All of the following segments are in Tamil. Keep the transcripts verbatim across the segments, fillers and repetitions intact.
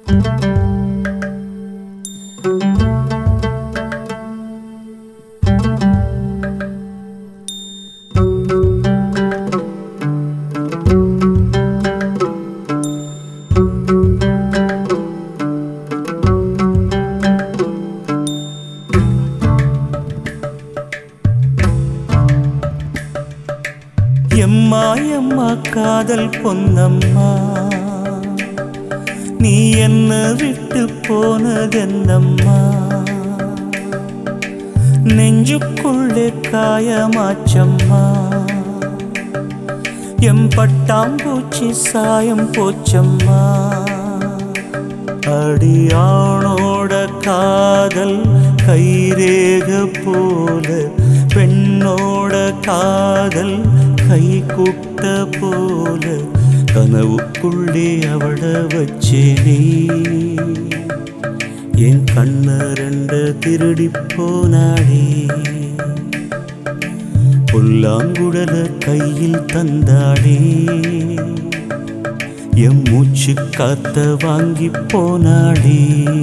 எம்மா எம்மா காதல் பொன்னம்மா, நீ என்ன விட்டு போனதென்னம்மா? நெஞ்சுக்குள்ளே காயமாச்சம்மா, எம் பட்டாம்பூச்சி சாயம் போச்சம்மா. அடியானோட காதல் கைரேக போல, பெண்ணோட காதல் கை கூட்ட போல, கனவுக்குள்ளே அவள வச்சேனே. என் கண்ண ரெண்டு திருடி போனாடே, புல்லாங்குழல கையில் தந்தாடே. எம் மூச்சு காத்த வாங்கி போனாடே.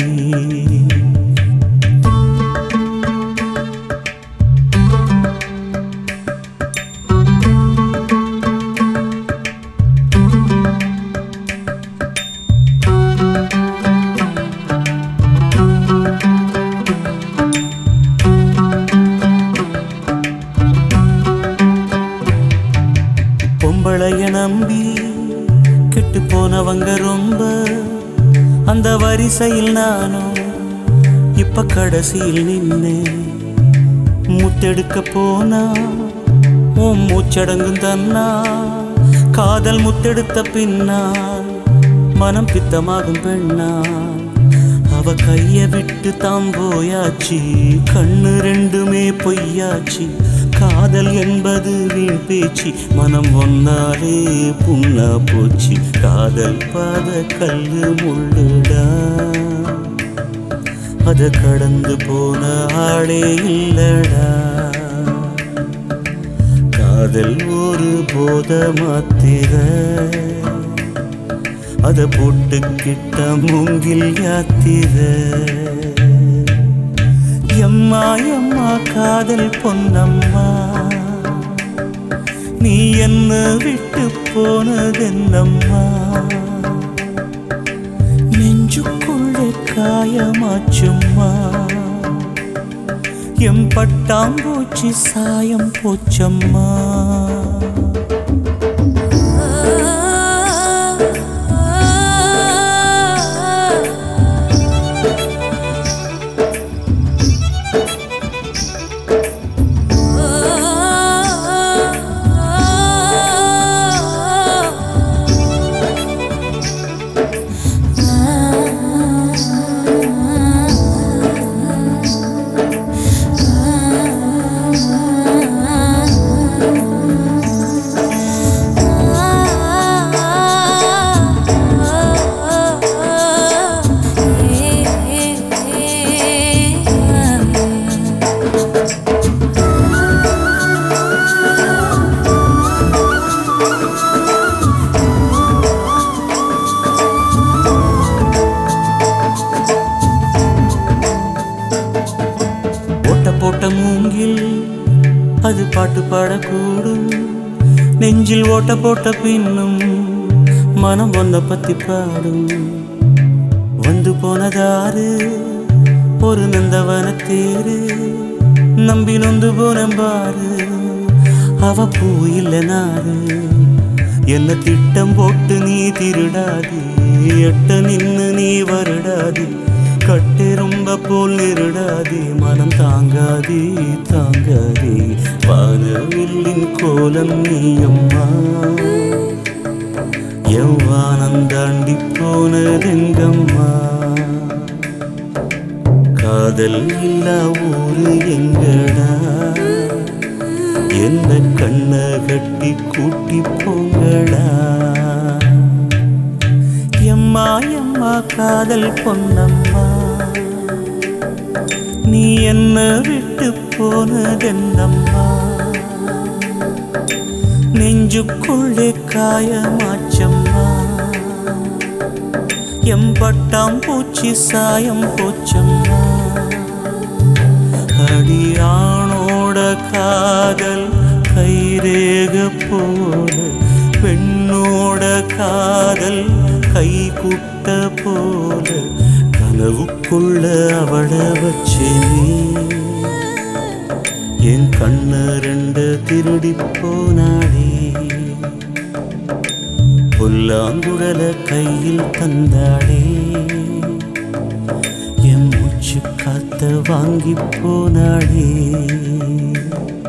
பொம்பளைய நம்பி கெட்டு போனவங்க ரொம்ப, அந்த வரிசையில் நானும் இப்ப கடைசியில் நின்று. முத்தெடுக்க போனா உன் மூச்சடங்கும் தன்னா, காதல் முத்தெடுத்த பின்னால் மனம் பித்தமாகும் பெண்ணா. அவ கைய விட்டு தாம் போயாச்சு, கண்ணு ரெண்டுமே பொய்யாச்சு. காதல் என்பது வீண் பேச்சு, மனம் ஒன்னாலே புண்ணா போச்சு. காதல் பாத கல்லு முள்ளுடா, அத கடந்து போன ஆளே இல்லடா. காதல் ஒரு போத மாத்திர, அத போட்டுக்கிட்ட மூங்கில் யாத்திர. எம்மா எம்மா காதல் பொன்னம்மா, நீ என்ன விட்டு போனதென்னம்மா? நெஞ்சுக்குள்ளே காயமாச்சும்மா, எம் பட்டாம்பூச்சி சாயம் போச்சம்மா. போட்ட மூங்கில் அது பாட்டு பாடக்கூடும், நெஞ்சில் ஓட்ட போட்ட பின்னும் மனம் ஒன்ன பத்தி பாடும். வந்து போனதாரு ஒரு நந்தவன தேரு, நம்பி நொந்து போனம்பாரு. அவ பூ இல்ல நாரு, என்ன திட்டம் போட்டு நீ திருடாது, எட்ட நின்னு நீ வருடாது. கட்டெரும்ப போல் நிருடாதே, மனம் தாங்காதே தாங்காதே. வானவில்லின் கோலம் நீயம்மா, எவ்வானம் தாண்டி போனதெங்கம்மா. காதல் இல்லா ஊரு எங்கடா, என்ன கண்ண கட்டி கூட்டி போங்கடா. எம்மா எம்மா காதல் பொன்னம்மா, நீ என்ன விட்டு போனதென்னம்மா? நெஞ்சுக்குள்ளே காயமாச்சம்மா, எம்பட்டாம் பூச்சி சாயம் போச்சம்மா. அடியானோட காதல் கைரேக போல, பெண்ணோட காதல் கை குட்ட போல, கனவுக்குள்ள அவள வச்சேனே. என் கண்ண ரெண்டு திருடி போனாடே, புல்லாங்குழல கையில் தந்தாடே, என் மூச்சு காத்த வாங்கி போனாடே.